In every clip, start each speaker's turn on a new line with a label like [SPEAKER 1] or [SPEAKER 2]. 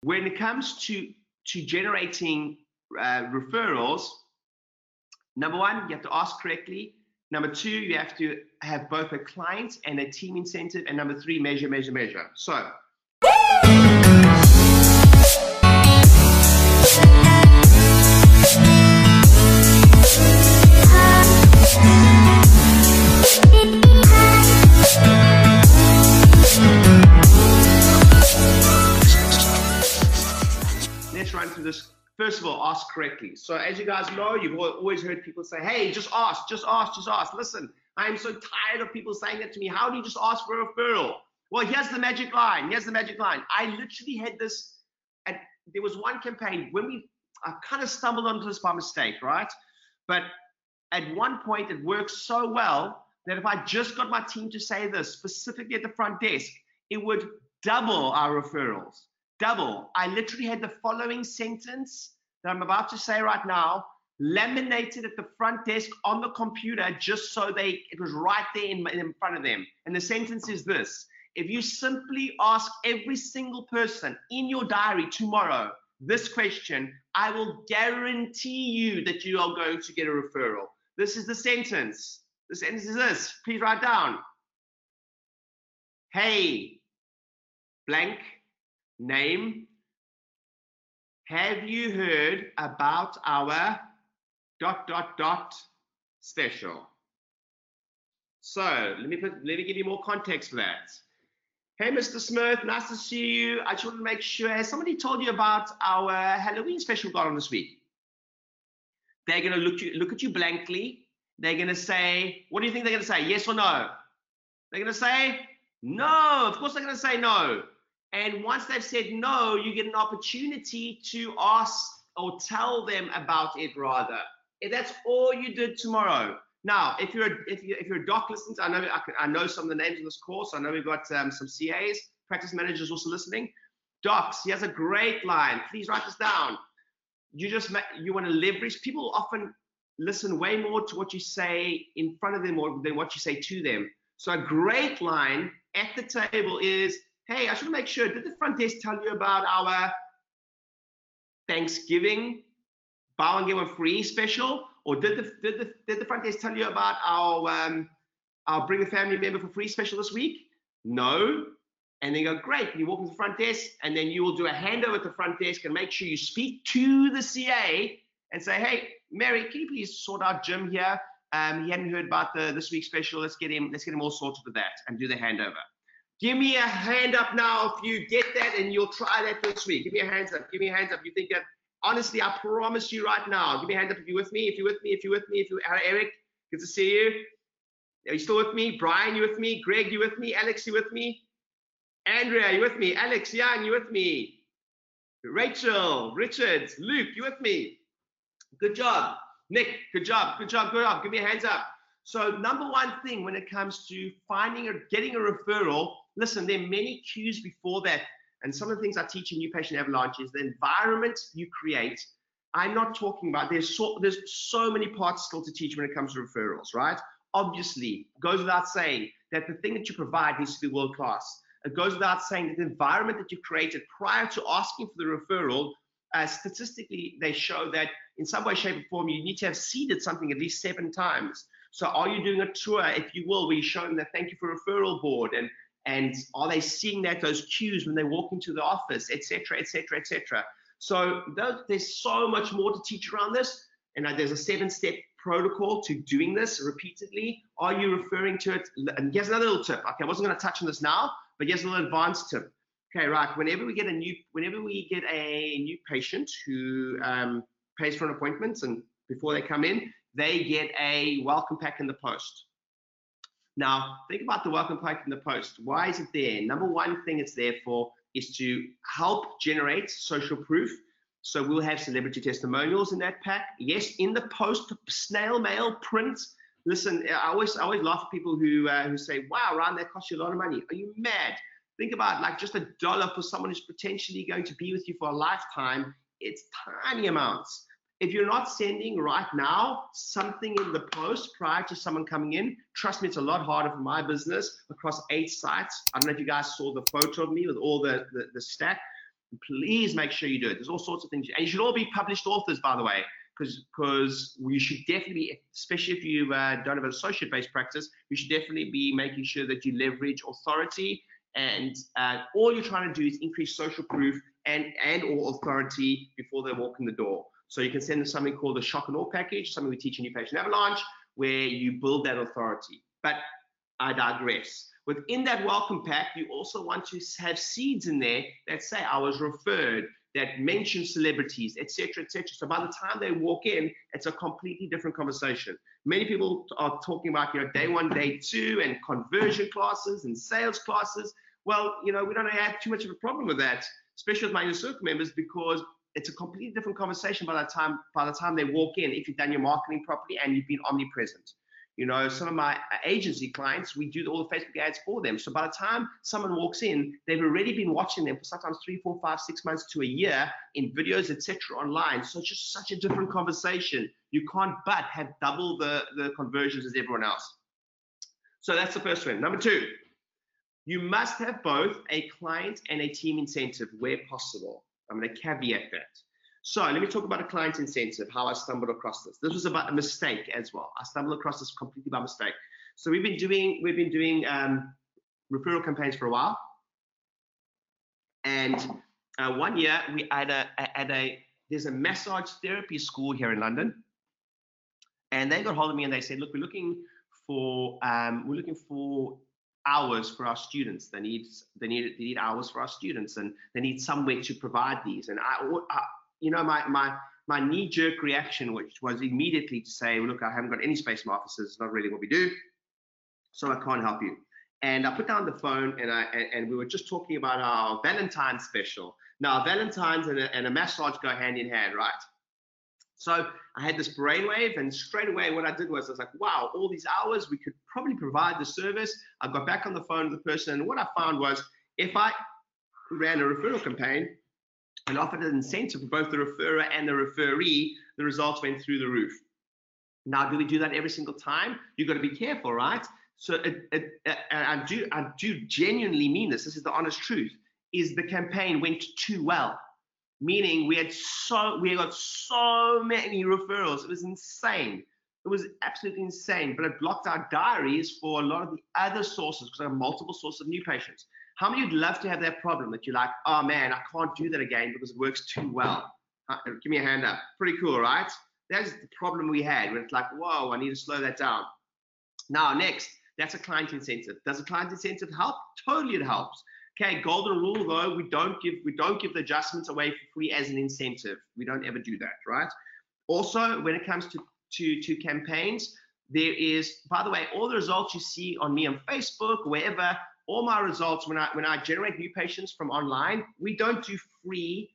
[SPEAKER 1] when it comes to generating referrals, number one, you have to ask correctly. Number two, you have to have both a client and a team incentive. And number three, measure, measure, measure. So, let's run through this. First of all, ask correctly. So as you guys know, you've always heard people say, hey, just ask, just ask, just ask. Listen, I am so tired of people saying that to me. How do you just ask for a referral? Well, here's the magic line. Here's the magic line. I literally had this, and there was one campaign when I kind of stumbled onto this by mistake, right? But at one point, it worked so well that if I just got my team to say this specifically at the front desk, it would double our referrals. Double. I literally had the following sentence that I'm about to say right now laminated at the front desk on the computer just so it was right there in front of them. And the sentence is this: if you simply ask every single person in your diary tomorrow this question, I will guarantee you that you are going to get a referral. This is the sentence. The sentence is this. Please write down. Hey, blank. Name, have you heard about our ... special? So let me give you more context for that. Hey, Mr. Smith, nice to see you. I just want to make sure, has somebody told you about our Halloween special got on this week? They're going to look at you blankly. They're going to say, what do you think they're going to say? Yes or no? They're going to say no. Of course they're going to say no. And once they've said no, you get an opportunity to ask or tell them about it rather. If that's all you did tomorrow. Now, if you're a doc listening, I know some of the names of this course. I know we've got some CAs, practice managers also listening. Docs, he has a great line. Please write this down. You want to leverage. People often listen way more to what you say in front of them than what you say to them. So a great line at the table is, hey, I should make sure, did the front desk tell you about our Thanksgiving buy one get one free special? Or did the front desk tell you about our bring a family member for free special this week? No. And they go, great. You walk to the front desk, and then you will do a handover at the front desk and make sure you speak to the CA and say, hey, Mary, can you please sort out Jim here? He hadn't heard about this week's special. Let's get him all sorted with that and do the handover. Give me a hand up now if you get that and you'll try that this week. Give me a hands up. Give me a hands up. You think that, honestly, I promise you right now. Give me a hand up if you're with me. Eric, good to see you. Are you still with me? Brian, you with me? Greg, you with me? Alex, you with me? Andrea, you with me? Alex, Jan, you with me? Rachel, Richard, Luke, you with me? Good job. Nick, good job. Good job. Good job. Give me a hands up. So number one thing when it comes to finding or getting a referral, listen, there are many cues before that. And some of the things I teach in New Patient Avalanche is the environment you create. I'm not talking about, there's so many parts still to teach when it comes to referrals, right? Obviously, it goes without saying that the thing that you provide needs to be world class. It goes without saying that the environment that you created prior to asking for the referral, statistically, they show that in some way, shape, or form, you need to have seeded something at least 7 times. So are you doing a tour, if you will, where you're showing the thank you for referral board, and are they seeing those cues when they walk into the office, et cetera, et cetera, et cetera. So there's so much more to teach around this, and there's a 7-step protocol to doing this repeatedly. Are you referring to it? And here's another little tip. Okay, I wasn't going to touch on this now, but here's a little advanced tip. Okay, right. Whenever we get a new patient who pays for an appointment, and before they come in, they get a welcome pack in the post. Now, think about the welcome pack in the post. Why is it there? Number one thing it's there for is to help generate social proof. So we'll have celebrity testimonials in that pack. Yes, in the post, snail mail, print. Listen, I always laugh at people who say, wow, Ryan, that costs you a lot of money. Are you mad? Think about like just $1 for someone who's potentially going to be with you for a lifetime. It's tiny amounts. If you're not sending right now something in the post prior to someone coming in, trust me, it's a lot harder for my business across 8 sites. I don't know if you guys saw the photo of me with all the stack. Please make sure you do it. There's all sorts of things. And you should all be published authors, by the way, because you should definitely be, especially if you don't have an associate-based practice, you should definitely be making sure that you leverage authority, and all you're trying to do is increase social proof and or authority before they walk in the door. So you can send them something called the shock and awe package, something we teach in New Patient Avalanche, where you build that authority. But I digress. Within that welcome pack, you also want to have seeds in there that say, I was referred, that mention celebrities, etc., etc. So by the time they walk in, it's a completely different conversation. Many people are talking about, day one, day two, and conversion classes and sales classes. Well, we don't have too much of a problem with that, especially with my inner circle members, because it's a completely different conversation by the time they walk in, if you've done your marketing properly and you've been omnipresent. Some of my agency clients, we do all the Facebook ads for them. So by the time someone walks in, they've already been watching them for sometimes 3, 4, 5, 6 months to a year in videos, etc., online. So it's just such a different conversation. You can't but have double the conversions as everyone else. So that's the first one. Number 2, you must have both a client and a team incentive where possible. I'm going to caveat that. So let me talk about a client incentive, how I stumbled across this. This was about a mistake as well. I stumbled across this completely by mistake. So we've been doing referral campaigns for a while. And one year we there's a massage therapy school here in London. And they got hold of me and they said, look, we're looking for hours for our students. They need hours for our students, and they need somewhere to provide these. And my knee-jerk reaction, which was immediately to say, well, look, I haven't got any space in my offices. It's not really what we do, so I can't help you. And I put down the phone, and we were just talking about our Valentine's special. Now, Valentine's and a massage go hand in hand, right? So I had this brainwave, and straight away what I did was I was like, wow, all these hours, we could probably provide the service. I got back on the phone with the person, and what I found was if I ran a referral campaign and offered an incentive for both the referrer and the referee, the results went through the roof. Now, do we do that every single time? You've got to be careful, right? So I do genuinely mean this. This is the honest truth, is the campaign went too well. Meaning we got so many referrals. It was insane. It was absolutely insane. But it blocked our diaries for a lot of the other sources, because I have multiple sources of new patients. How many would love to have that problem that you're like, oh man, I can't do that again because it works too well? Give me a hand up. Pretty cool, right? That's the problem we had, when it's like, whoa, I need to slow that down. Now, next, that's a client incentive. Does a client incentive help? Totally, it helps. Okay, golden rule though, we don't give the adjustments away for free as an incentive. We don't ever do that, right? Also, when it comes to campaigns, there is, by the way, all the results you see on me on Facebook, wherever, all my results when I generate new patients from online, we don't do free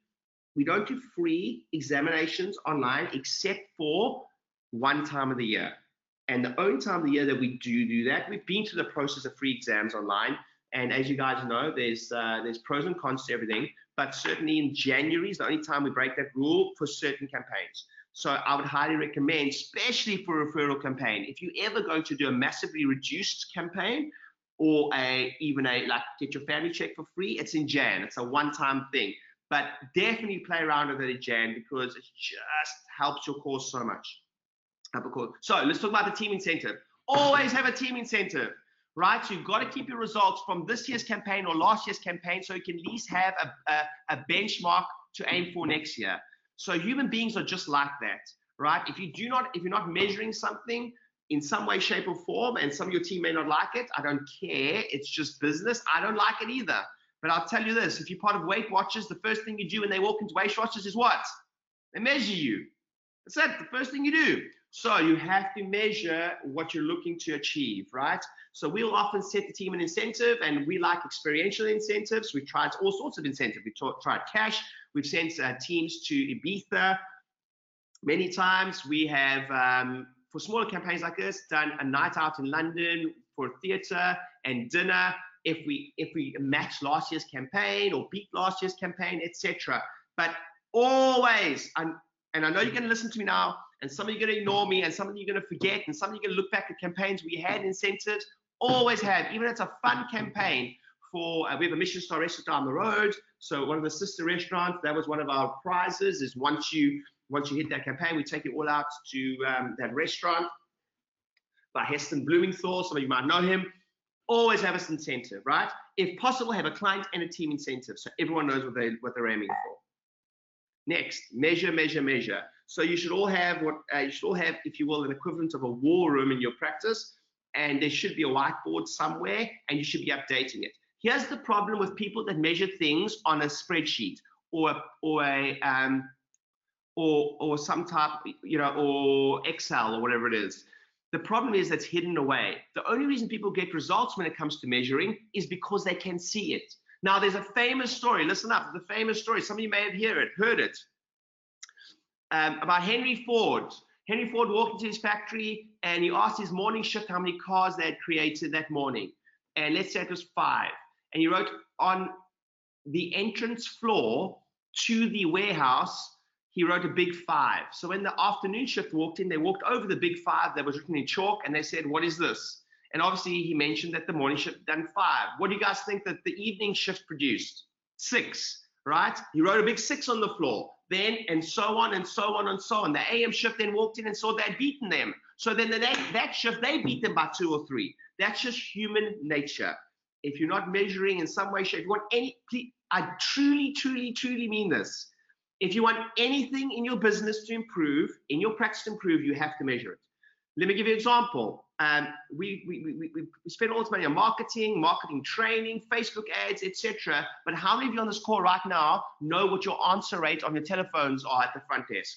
[SPEAKER 1] examinations online except for one time of the year. And the only time of the year that we do that, we've been through the process of free exams online. And as you guys know, there's pros and cons to everything, but certainly in January is the only time we break that rule for certain campaigns. So I would highly recommend, especially for a referral campaign, if you're ever going to do a massively reduced campaign or even like get your family check for free, it's in Jan. It's a one-time thing. But definitely play around with it in Jan, because it just helps your cause so much. So let's talk about the team incentive. Always have a team incentive. Right, so you've got to keep your results from this year's campaign or last year's campaign, so you can at least have a benchmark to aim for next year. So human beings are just like that, right? If you're not measuring something in some way, shape, or form, and some of your team may not like it, I don't care. It's just business. I don't like it either. But I'll tell you this: if you're part of Weight Watchers, the first thing you do when they walk into Weight Watchers is what? They measure you. That's it. The first thing you do. So you have to measure what you're looking to achieve, right? So we'll often set the team an incentive, and we like experiential incentives. We've tried all sorts of incentives. We've tried cash. We've sent teams to Ibiza many times. We have, for smaller campaigns like this, done a night out in London for theatre and dinner if we match last year's campaign or beat last year's campaign, etc. But always, and I know you're going to listen to me now, and some of you are going to ignore me, and some of you are going to forget, and some of you are going to look back at campaigns where you had incentives. Always have, even if it's a fun campaign for, we have a Michelin star restaurant down the road, So one of the sister restaurants, that was one of our prizes, is once you hit that campaign, we take you all out to that restaurant by Heston Blumenthal. Some of you might know him. Always have this incentive, right? If possible, have a client and a team incentive so everyone knows what they're aiming for. Next, measure, measure, measure. So you should all have if you will, an equivalent of a war room in your practice, and there should be a whiteboard somewhere, and you should be updating it. Here's the problem with people that measure things on a spreadsheet or some type, or Excel or whatever it is. The problem is that's hidden away. The only reason people get results when it comes to measuring is because they can see it. Now, there's a famous story. Listen up. The famous story. Some of you may have heard it. About Henry Ford. Henry Ford walked into his factory and he asked his morning shift how many cars they had created that morning. And let's say it was 5. And he wrote on the entrance floor to the warehouse, he wrote a big 5. So when the afternoon shift walked in, they walked over the big 5 that was written in chalk, and they said, "What is this?" And obviously he mentioned that the morning shift done 5. What do you guys think that the evening shift produced? 6, right? He wrote a big 6 on the floor. Then, and so on and so on and so on. The AM shift then walked in and saw they'd beaten them. So then that shift, they beat them by 2 or 3. That's just human nature. If you're not measuring in some way, shape, if you want any, please, I truly, truly, truly mean this. If you want anything in your business to improve, in your practice to improve, you have to measure it. Let me give you an example. We spend all this money on marketing training, Facebook ads, etc. But how many of you on this call right now know what your answer rate on your telephones are at the front desk?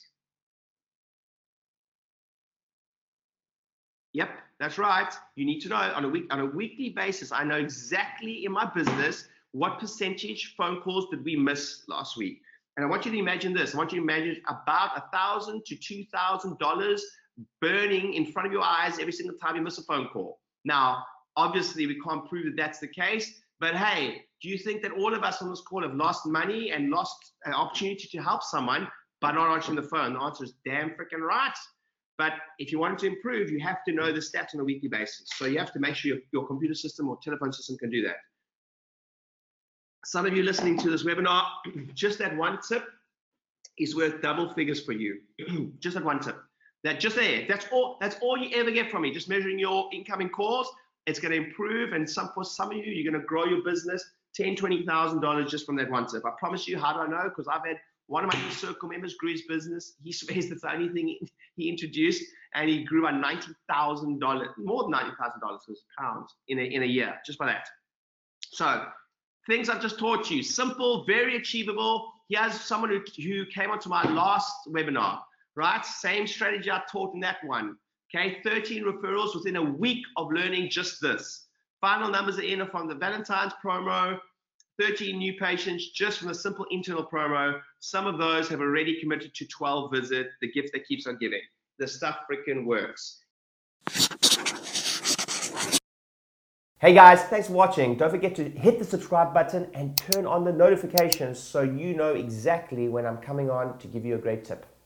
[SPEAKER 1] Yep, that's right. You need to know on a weekly basis. I know exactly in my business what percentage phone calls did we miss last week. And I want you to imagine this. I want you to imagine about $1,000 to $2,000 burning in front of your eyes every single time you miss a phone call. Now, obviously, we can't prove that that's the case. But hey, do you think that all of us on this call have lost money and lost an opportunity to help someone by not answering the phone? The answer is damn freaking right. But if you want to improve, you have to know the stats on a weekly basis. So you have to make sure your computer system or telephone system can do that. Some of you listening to this webinar, just that one tip is worth double figures for you. Just that one tip. That's all you ever get from me. Just measuring your incoming calls. It's going to improve, and for some of you, you're going to grow your business $10,000, $20,000 just from that one tip. I promise you. How do I know? Because I've had one of my Inner Circle members grew his business. He swears that's the only thing he introduced, and he grew by $90,000, more than $90,000 because pounds in a year, just by that. So things I've just taught you, simple, very achievable. Here's someone who came onto my last webinar, right? Same strategy I taught in that one. Okay, 13 referrals within a week of learning just this. Final numbers are in from the Valentine's promo, 13 new patients just from the simple internal promo. Some of those have already committed to 12 visits, the gift that keeps on giving. The stuff freaking works. Hey guys, thanks for watching. Don't forget to hit the subscribe button and turn on the notifications so you know exactly when I'm coming on to give you a great tip.